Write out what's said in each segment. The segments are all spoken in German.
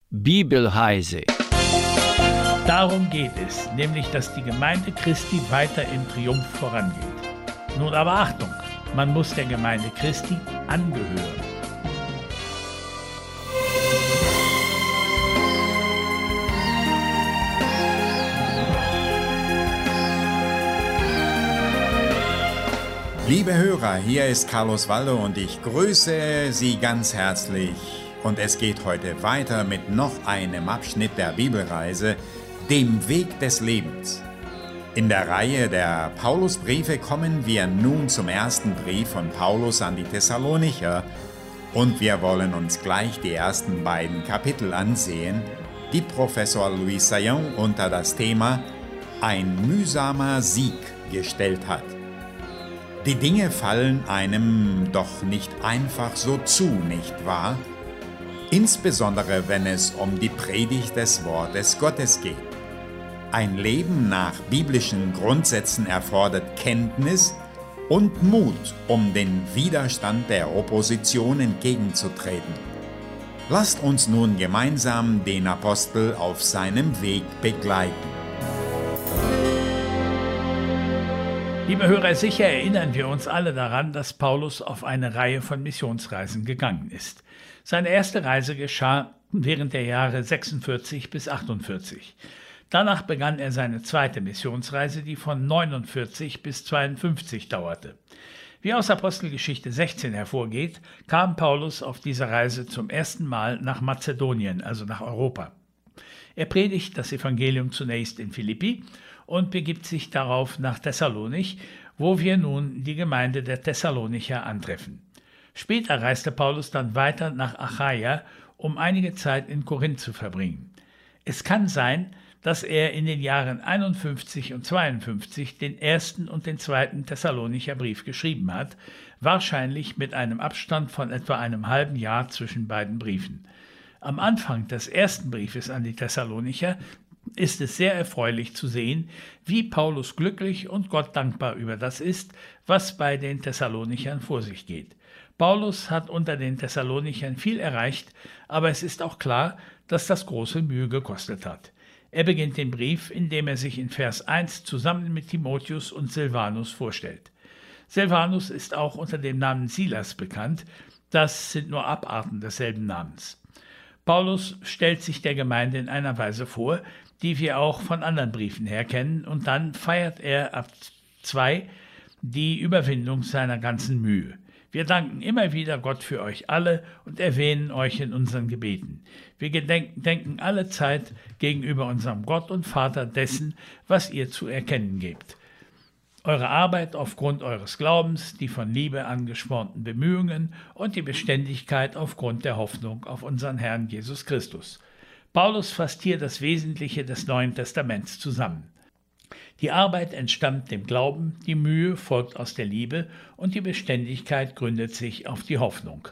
Bibelheise. Darum geht es, nämlich dass die Gemeinde Christi weiter im Triumph vorangeht. Nun aber Achtung, man muss der Gemeinde Christi angehören. Liebe Hörer, hier ist Carlos Waldo und ich grüße Sie ganz herzlich. Und es geht heute weiter mit noch einem Abschnitt der Bibelreise, dem Weg des Lebens. In der Reihe der Paulusbriefe kommen wir nun zum ersten Brief von Paulus an die Thessalonicher und wir wollen uns gleich die ersten beiden Kapitel ansehen, die Professor Louis Saillant unter das Thema Ein mühsamer Sieg gestellt hat. Die Dinge fallen einem doch nicht einfach so zu, nicht wahr? Insbesondere wenn es um die Predigt des Wortes Gottes geht. Ein Leben nach biblischen Grundsätzen erfordert Kenntnis und Mut, um den Widerstand der Opposition entgegenzutreten. Lasst uns nun gemeinsam den Apostel auf seinem Weg begleiten. Liebe Hörer, sicher erinnern wir uns alle daran, dass Paulus auf eine Reihe von Missionsreisen gegangen ist. Seine erste Reise geschah während der Jahre 46 bis 48. Danach begann er seine zweite Missionsreise, die von 49 bis 52 dauerte. Wie aus Apostelgeschichte 16 hervorgeht, kam Paulus auf dieser Reise zum ersten Mal nach Mazedonien, also nach Europa. Er predigt das Evangelium zunächst in Philippi und begibt sich darauf nach Thessalonich, wo wir nun die Gemeinde der Thessalonicher antreffen. Später reiste Paulus dann weiter nach Achaia, um einige Zeit in Korinth zu verbringen. Es kann sein, dass er in den Jahren 51 und 52 den ersten und den zweiten Thessalonicher Brief geschrieben hat, wahrscheinlich mit einem Abstand von etwa einem halben Jahr zwischen beiden Briefen. Am Anfang des ersten Briefes an die Thessalonicher ist es sehr erfreulich zu sehen, wie Paulus glücklich und Gott dankbar über das ist, was bei den Thessalonichern vor sich geht. Paulus hat unter den Thessalonichern viel erreicht, aber es ist auch klar, dass das große Mühe gekostet hat. Er beginnt den Brief, indem er sich in Vers 1 zusammen mit Timotheus und Silvanus vorstellt. Silvanus ist auch unter dem Namen Silas bekannt, das sind nur Abarten desselben Namens. Paulus stellt sich der Gemeinde in einer Weise vor, die wir auch von anderen Briefen her kennen, und dann feiert er ab 2 die Überwindung seiner ganzen Mühe. Wir danken immer wieder Gott für euch alle und erwähnen euch in unseren Gebeten. Wir denken alle Zeit gegenüber unserem Gott und Vater dessen, was ihr zu erkennen gebt. Eure Arbeit aufgrund eures Glaubens, die von Liebe angespornten Bemühungen und die Beständigkeit aufgrund der Hoffnung auf unseren Herrn Jesus Christus. Paulus fasst hier das Wesentliche des Neuen Testaments zusammen. Die Arbeit entstammt dem Glauben, die Mühe folgt aus der Liebe und die Beständigkeit gründet sich auf die Hoffnung.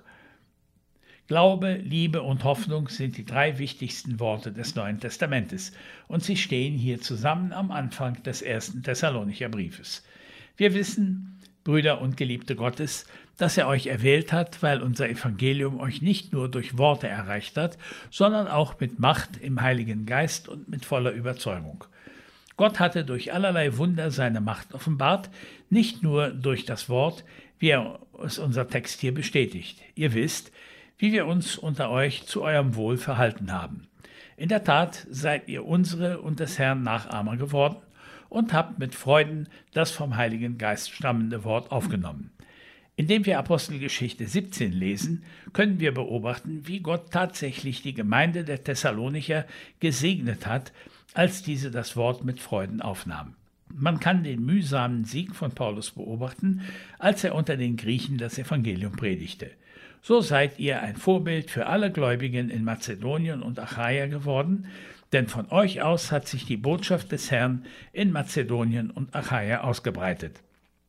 Glaube, Liebe und Hoffnung sind die 3 wichtigsten Worte des Neuen Testamentes und sie stehen hier zusammen am Anfang des ersten Thessalonicher Briefes. Wir wissen, Brüder und Geliebte Gottes, dass er euch erwählt hat, weil unser Evangelium euch nicht nur durch Worte erreicht hat, sondern auch mit Macht im Heiligen Geist und mit voller Überzeugung. Gott hatte durch allerlei Wunder seine Macht offenbart, nicht nur durch das Wort, wie es unser Text hier bestätigt. Ihr wisst, wie wir uns unter euch zu eurem Wohl verhalten haben. In der Tat seid ihr unsere und des Herrn Nachahmer geworden und habt mit Freuden das vom Heiligen Geist stammende Wort aufgenommen. Indem wir Apostelgeschichte 17 lesen, können wir beobachten, wie Gott tatsächlich die Gemeinde der Thessalonicher gesegnet hat, als diese das Wort mit Freuden aufnahm. Man kann den mühsamen Sieg von Paulus beobachten, als er unter den Griechen das Evangelium predigte. So seid ihr ein Vorbild für alle Gläubigen in Mazedonien und Achaia geworden, denn von euch aus hat sich die Botschaft des Herrn in Mazedonien und Achaia ausgebreitet.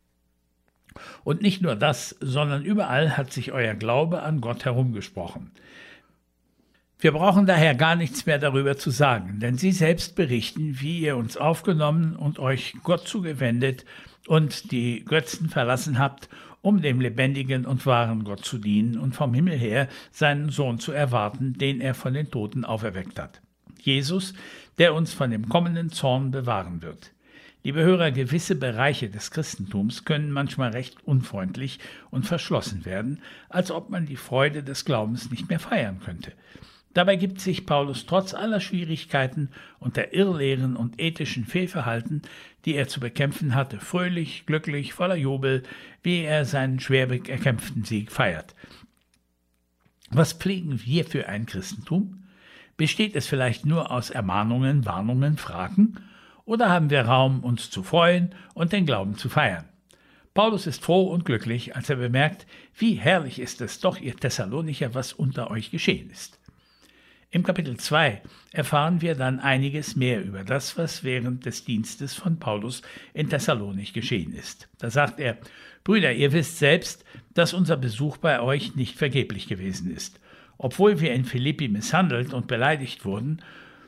Und nicht nur das, sondern überall hat sich euer Glaube an Gott herumgesprochen. Wir brauchen daher gar nichts mehr darüber zu sagen, denn sie selbst berichten, wie ihr uns aufgenommen und euch Gott zugewendet und die Götzen verlassen habt, um dem lebendigen und wahren Gott zu dienen und vom Himmel her seinen Sohn zu erwarten, den er von den Toten auferweckt hat. Jesus, der uns von dem kommenden Zorn bewahren wird. Liebe Hörer, gewisse Bereiche des Christentums können manchmal recht unfreundlich und verschlossen werden, als ob man die Freude des Glaubens nicht mehr feiern könnte. Dabei gibt sich Paulus trotz aller Schwierigkeiten und der Irrlehren und ethischen Fehlverhalten, die er zu bekämpfen hatte, fröhlich, glücklich, voller Jubel, wie er seinen schwer erkämpften Sieg feiert. Was pflegen wir für ein Christentum? Besteht es vielleicht nur aus Ermahnungen, Warnungen, Fragen? Oder haben wir Raum, uns zu freuen und den Glauben zu feiern? Paulus ist froh und glücklich, als er bemerkt, wie herrlich ist es doch, ihr Thessalonicher, was unter euch geschehen ist. Im Kapitel 2 erfahren wir dann einiges mehr über das, was während des Dienstes von Paulus in Thessalonich geschehen ist. Da sagt er: Brüder, ihr wisst selbst, dass unser Besuch bei euch nicht vergeblich gewesen ist. Obwohl wir in Philippi misshandelt und beleidigt wurden,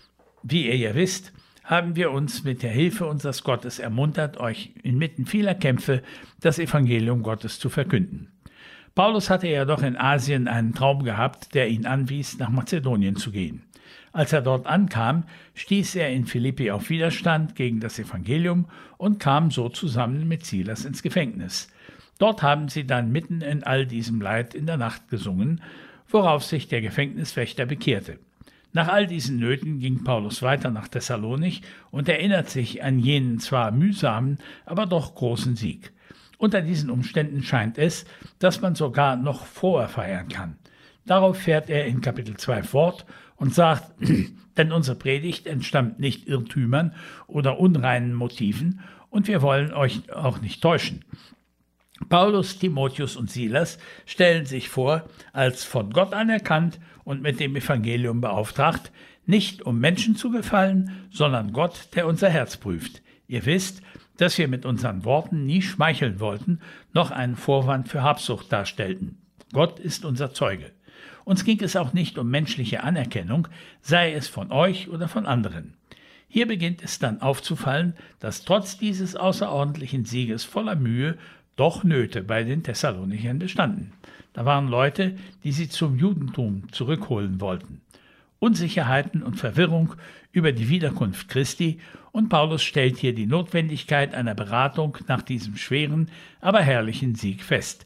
wie ihr ja wisst, haben wir uns mit der Hilfe unseres Gottes ermuntert, euch inmitten vieler Kämpfe das Evangelium Gottes zu verkünden. Paulus hatte ja doch in Asien einen Traum gehabt, der ihn anwies, nach Mazedonien zu gehen. Als er dort ankam, stieß er in Philippi auf Widerstand gegen das Evangelium und kam so zusammen mit Silas ins Gefängnis. Dort haben sie dann mitten in all diesem Leid in der Nacht gesungen, worauf sich der Gefängniswächter bekehrte. Nach all diesen Nöten ging Paulus weiter nach Thessalonich und erinnert sich an jenen zwar mühsamen, aber doch großen Sieg. Unter diesen Umständen scheint es, dass man sogar noch froher feiern kann. Darauf fährt er in Kapitel 2 fort und sagt, denn unsere Predigt entstammt nicht Irrtümern oder unreinen Motiven und wir wollen euch auch nicht täuschen. Paulus, Timotheus und Silas stellen sich vor, als von Gott anerkannt und mit dem Evangelium beauftragt, nicht um Menschen zu gefallen, sondern Gott, der unser Herz prüft. Ihr wisst, dass wir mit unseren Worten nie schmeicheln wollten, noch einen Vorwand für Habsucht darstellten. Gott ist unser Zeuge. Uns ging es auch nicht um menschliche Anerkennung, sei es von euch oder von anderen. Hier beginnt es dann aufzufallen, dass trotz dieses außerordentlichen Sieges voller Mühe doch Nöte bei den Thessalonichern bestanden. Da waren Leute, die sie zum Judentum zurückholen wollten. Unsicherheiten und Verwirrung über die Wiederkunft Christi, und Paulus stellt hier die Notwendigkeit einer Beratung nach diesem schweren, aber herrlichen Sieg fest.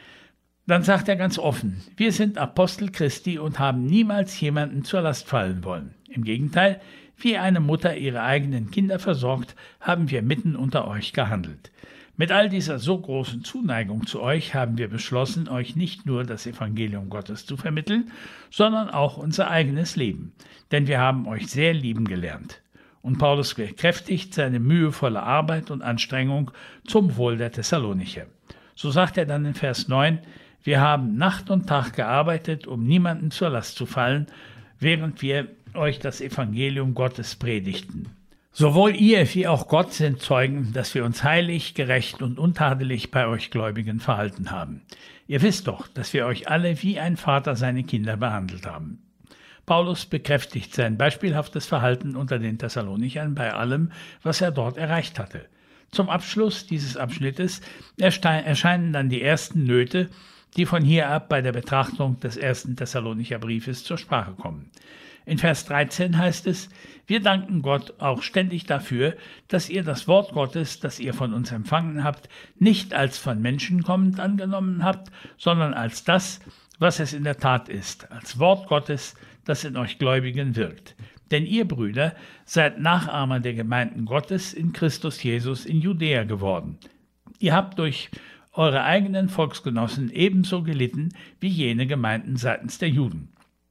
Dann sagt er ganz offen: Wir sind Apostel Christi und haben niemals jemanden zur Last fallen wollen. Im Gegenteil, wie eine Mutter ihre eigenen Kinder versorgt, haben wir mitten unter euch gehandelt. Mit all dieser so großen Zuneigung zu euch haben wir beschlossen, euch nicht nur das Evangelium Gottes zu vermitteln, sondern auch unser eigenes Leben, denn wir haben euch sehr lieben gelernt. Und Paulus bekräftigt seine mühevolle Arbeit und Anstrengung zum Wohl der Thessalonicher. So sagt er dann in Vers 9: Wir haben Nacht und Tag gearbeitet, um niemanden zur Last zu fallen, während wir euch das Evangelium Gottes predigten. Sowohl ihr wie auch Gott sind Zeugen, dass wir uns heilig, gerecht und untadelig bei euch Gläubigen verhalten haben. Ihr wisst doch, dass wir euch alle wie ein Vater seine Kinder behandelt haben. Paulus bekräftigt sein beispielhaftes Verhalten unter den Thessalonichern bei allem, was er dort erreicht hatte. Zum Abschluss dieses Abschnittes erscheinen dann die ersten Nöte, die von hier ab bei der Betrachtung des ersten Thessalonicher Briefes zur Sprache kommen. In Vers 13 heißt es: Wir danken Gott auch ständig dafür, dass ihr das Wort Gottes, das ihr von uns empfangen habt, nicht als von Menschen kommend angenommen habt, sondern als das, was es in der Tat ist, als Wort Gottes, das in euch Gläubigen wirkt. Denn ihr, Brüder, seid Nachahmer der Gemeinden Gottes in Christus Jesus in Judäa geworden. Ihr habt durch eure eigenen Volksgenossen ebenso gelitten wie jene Gemeinden seitens der Juden.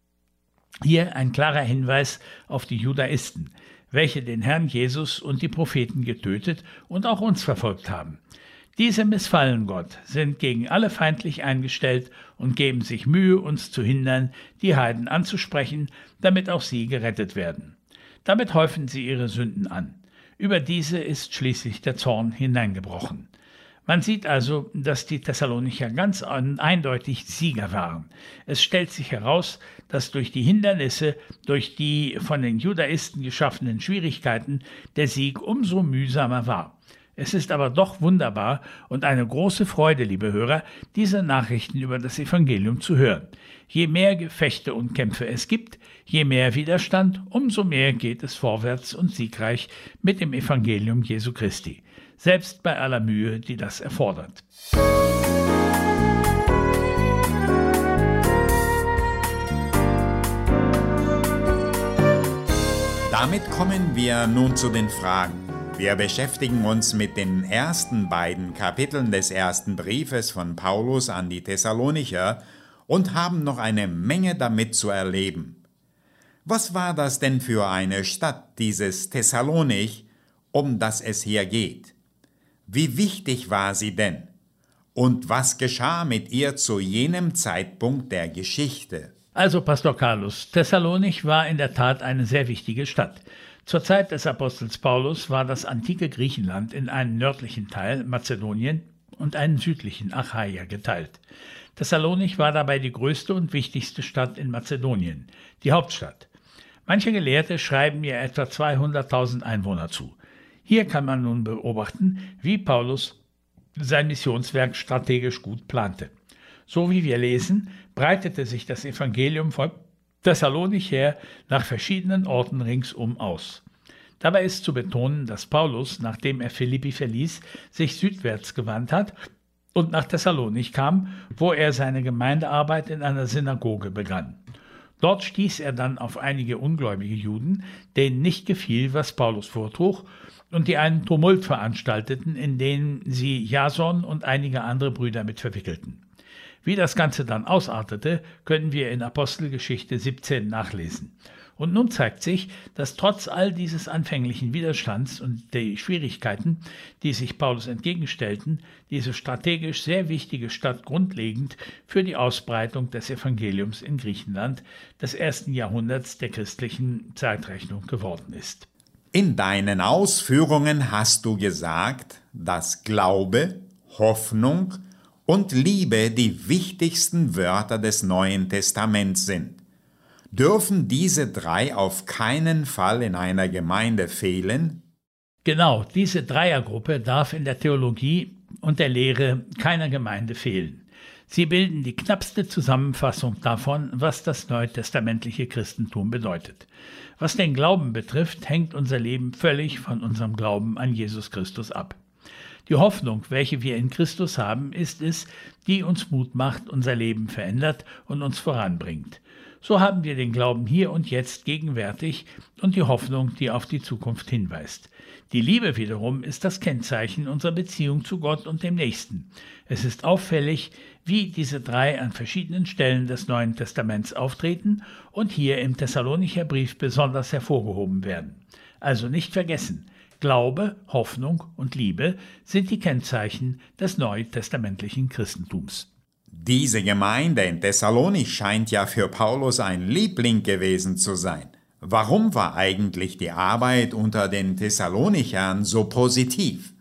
Hier ein klarer Hinweis auf die Judaisten, welche den Herrn Jesus und die Propheten getötet und auch uns verfolgt haben. Diese missfallen Gott, sind gegen alle feindlich eingestellt und geben sich Mühe, uns zu hindern, die Heiden anzusprechen, damit auch sie gerettet werden. Damit häufen sie ihre Sünden an. Über diese ist schließlich der Zorn hineingebrochen. Man sieht also, dass die Thessalonicher ganz eindeutig Sieger waren. Es stellt sich heraus, dass durch die Hindernisse, durch die von den Judaisten geschaffenen Schwierigkeiten der Sieg umso mühsamer war. Es ist aber doch wunderbar und eine große Freude, liebe Hörer, diese Nachrichten über das Evangelium zu hören. Je mehr Gefechte und Kämpfe es gibt, je mehr Widerstand, umso mehr geht es vorwärts und siegreich mit dem Evangelium Jesu Christi, selbst bei aller Mühe, die das erfordert. Damit kommen wir nun zu den Fragen. Wir beschäftigen uns mit den ersten beiden Kapiteln des ersten Briefes von Paulus an die Thessalonicher und haben noch eine Menge damit zu erleben. Was war das denn für eine Stadt, dieses Thessalonich, um das es hier geht? Wie wichtig war sie denn? Und was geschah mit ihr zu jenem Zeitpunkt der Geschichte? Also, Pastor Carlos, Thessalonich war in der Tat eine sehr wichtige Stadt. Zur Zeit des Apostels Paulus war das antike Griechenland in einen nördlichen Teil, Mazedonien, und einen südlichen, Achaia, geteilt. Thessalonich war dabei die größte und wichtigste Stadt in Mazedonien, die Hauptstadt. Manche Gelehrte schreiben ihr etwa 200.000 Einwohner zu. Hier kann man nun beobachten, wie Paulus sein Missionswerk strategisch gut plante. So wie wir lesen, breitete sich das Evangelium von Thessalonich her nach verschiedenen Orten ringsum aus. Dabei ist zu betonen, dass Paulus, nachdem er Philippi verließ, sich südwärts gewandt hat und nach Thessalonich kam, wo er seine Gemeindearbeit in einer Synagoge begann. Dort stieß er dann auf einige ungläubige Juden, denen nicht gefiel, was Paulus vortrug, und die einen Tumult veranstalteten, in den sie Jason und einige andere Brüder mit verwickelten. Wie das Ganze dann ausartete, können wir in Apostelgeschichte 17 nachlesen. Und nun zeigt sich, dass trotz all dieses anfänglichen Widerstands und der Schwierigkeiten, die sich Paulus entgegenstellten, diese strategisch sehr wichtige Stadt grundlegend für die Ausbreitung des Evangeliums in Griechenland des ersten Jahrhunderts der christlichen Zeitrechnung geworden ist. In deinen Ausführungen hast du gesagt, dass Glaube, Hoffnung und Liebe die wichtigsten Wörter des Neuen Testaments sind. Dürfen diese drei auf keinen Fall in einer Gemeinde fehlen? Genau, diese Dreiergruppe darf in der Theologie und der Lehre keiner Gemeinde fehlen. Sie bilden die knappste Zusammenfassung davon, was das neutestamentliche Christentum bedeutet. Was den Glauben betrifft, hängt unser Leben völlig von unserem Glauben an Jesus Christus ab. Die Hoffnung, welche wir in Christus haben, ist es, die uns Mut macht, unser Leben verändert und uns voranbringt. So haben wir den Glauben hier und jetzt gegenwärtig und die Hoffnung, die auf die Zukunft hinweist. Die Liebe wiederum ist das Kennzeichen unserer Beziehung zu Gott und dem Nächsten. Es ist auffällig, wie diese drei an verschiedenen Stellen des Neuen Testaments auftreten und hier im Thessalonicher Brief besonders hervorgehoben werden. Also nicht vergessen, Glaube, Hoffnung und Liebe sind die Kennzeichen des neutestamentlichen Christentums. Diese Gemeinde in Thessalonich scheint ja für Paulus ein Liebling gewesen zu sein. Warum war eigentlich die Arbeit unter den Thessalonichern so positiv?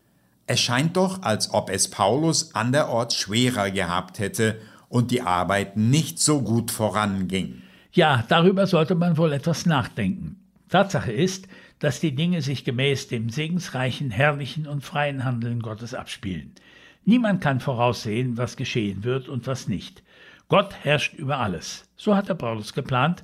Es scheint doch, als ob es Paulus anderorts schwerer gehabt hätte und die Arbeit nicht so gut voranging. Ja, darüber sollte man wohl etwas nachdenken. Tatsache ist, dass die Dinge sich gemäß dem segensreichen, herrlichen und freien Handeln Gottes abspielen. Niemand kann voraussehen, was geschehen wird und was nicht. Gott herrscht über alles. So hatte Paulus geplant,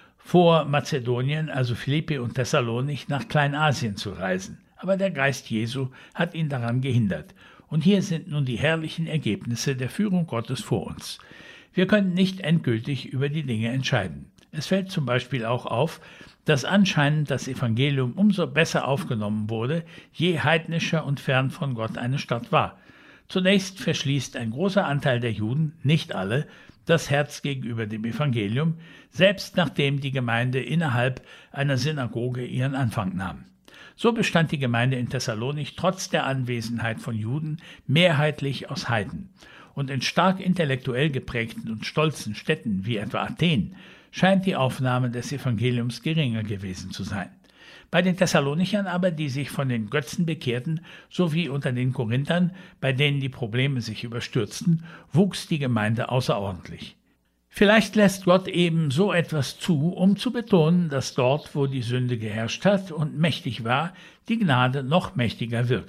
vor Mazedonien, also Philippi und Thessalonich, nach Kleinasien zu reisen. Aber der Geist Jesu hat ihn daran gehindert. Und hier sind nun die herrlichen Ergebnisse der Führung Gottes vor uns. Wir können nicht endgültig über die Dinge entscheiden. Es fällt zum Beispiel auch auf, dass anscheinend das Evangelium umso besser aufgenommen wurde, je heidnischer und fern von Gott eine Stadt war. Zunächst verschließt ein großer Anteil der Juden, nicht alle, das Herz gegenüber dem Evangelium, selbst nachdem die Gemeinde innerhalb einer Synagoge ihren Anfang nahm. So bestand die Gemeinde in Thessalonich trotz der Anwesenheit von Juden mehrheitlich aus Heiden. Und in stark intellektuell geprägten und stolzen Städten wie etwa Athen scheint die Aufnahme des Evangeliums geringer gewesen zu sein. Bei den Thessalonichern aber, die sich von den Götzen bekehrten, sowie unter den Korinthern, bei denen die Probleme sich überstürzten, wuchs die Gemeinde außerordentlich. Vielleicht lässt Gott eben so etwas zu, um zu betonen, dass dort, wo die Sünde geherrscht hat und mächtig war, die Gnade noch mächtiger wirkt.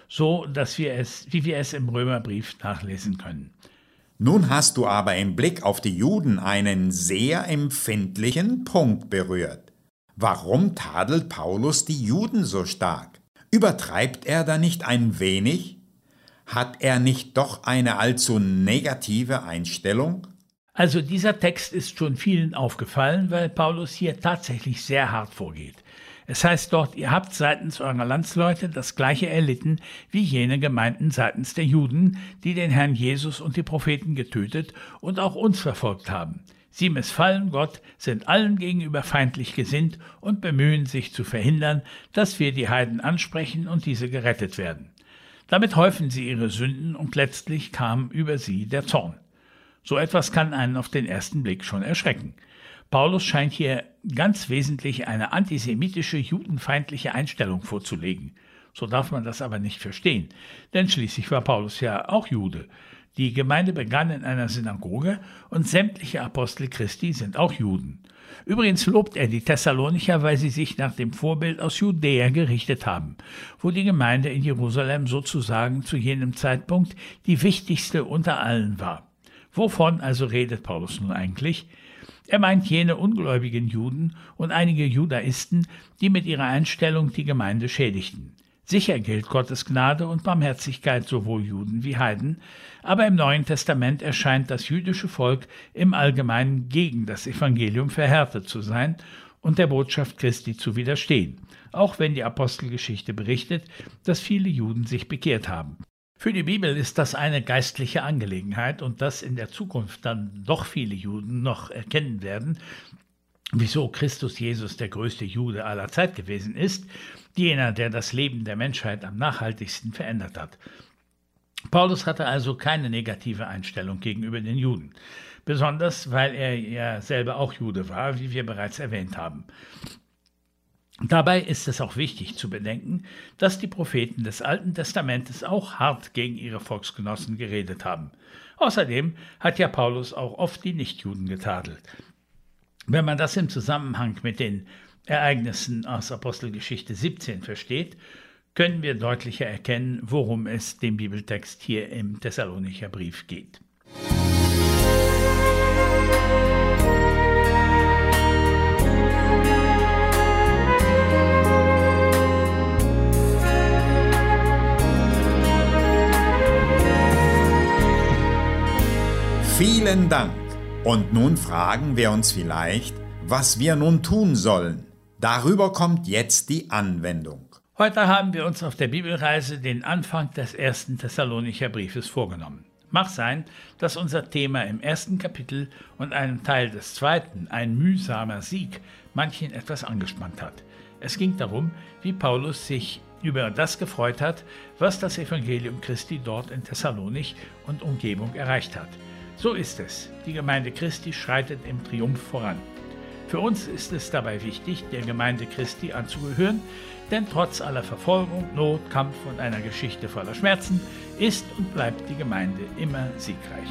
so wie wir es im Römerbrief nachlesen können. Nun hast du aber im Blick auf die Juden einen sehr empfindlichen Punkt berührt. Warum tadelt Paulus die Juden so stark? Übertreibt er da nicht ein wenig? Hat er nicht doch eine allzu negative Einstellung? Also dieser Text ist schon vielen aufgefallen, weil Paulus hier tatsächlich sehr hart vorgeht. Es heißt dort, ihr habt seitens eurer Landsleute das Gleiche erlitten wie jene Gemeinden seitens der Juden, die den Herrn Jesus und die Propheten getötet und auch uns verfolgt haben. Sie missfallen Gott, sind allen gegenüber feindlich gesinnt und bemühen sich zu verhindern, dass wir die Heiden ansprechen und diese gerettet werden. Damit häufen sie ihre Sünden und letztlich kam über sie der Zorn. So etwas kann einen auf den ersten Blick schon erschrecken. Paulus scheint hier ganz wesentlich eine antisemitische, judenfeindliche Einstellung vorzulegen. So darf man das aber nicht verstehen, denn schließlich war Paulus ja auch Jude. Die Gemeinde begann in einer Synagoge und sämtliche Apostel Christi sind auch Juden. Übrigens lobt er die Thessalonicher, weil sie sich nach dem Vorbild aus Judäa gerichtet haben, wo die Gemeinde in Jerusalem sozusagen zu jenem Zeitpunkt die wichtigste unter allen war. Wovon also redet Paulus nun eigentlich? Er meint jene ungläubigen Juden und einige Judaisten, die mit ihrer Einstellung die Gemeinde schädigten. Sicher gilt Gottes Gnade und Barmherzigkeit sowohl Juden wie Heiden, aber im Neuen Testament erscheint das jüdische Volk im Allgemeinen gegen das Evangelium verhärtet zu sein und der Botschaft Christi zu widerstehen, auch wenn die Apostelgeschichte berichtet, dass viele Juden sich bekehrt haben. Für die Bibel ist das eine geistliche Angelegenheit und dass in der Zukunft dann doch viele Juden noch erkennen werden, wieso Christus Jesus der größte Jude aller Zeit gewesen ist, jener, der das Leben der Menschheit am nachhaltigsten verändert hat. Paulus hatte also keine negative Einstellung gegenüber den Juden, besonders weil er ja selber auch Jude war, wie wir bereits erwähnt haben. Dabei ist es auch wichtig zu bedenken, dass die Propheten des Alten Testamentes auch hart gegen ihre Volksgenossen geredet haben. Außerdem hat ja Paulus auch oft die Nichtjuden getadelt. Wenn man das im Zusammenhang mit den Ereignissen aus Apostelgeschichte 17 versteht, können wir deutlicher erkennen, worum es dem Bibeltext hier im Thessalonicher Brief geht. Vielen Dank. Und nun fragen wir uns vielleicht, was wir nun tun sollen. Darüber kommt jetzt die Anwendung. Heute haben wir uns auf der Bibelreise den Anfang des 1. Thessalonicher Briefes vorgenommen. Mag sein, dass unser Thema im 1. Kapitel und einem Teil des 2., ein mühsamer Sieg, manchen etwas angespannt hat. Es ging darum, wie Paulus sich über das gefreut hat, was das Evangelium Christi dort in Thessalonich und Umgebung erreicht hat. So ist es. Die Gemeinde Christi schreitet im Triumph voran. Für uns ist es dabei wichtig, der Gemeinde Christi anzugehören, denn trotz aller Verfolgung, Not, Kampf und einer Geschichte voller Schmerzen ist und bleibt die Gemeinde immer siegreich.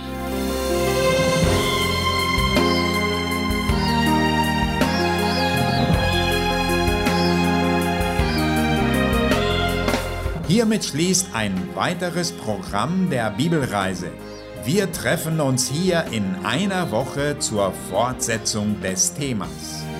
Hiermit schließt ein weiteres Programm der Bibelreise. Wir treffen uns hier in einer Woche zur Fortsetzung des Themas.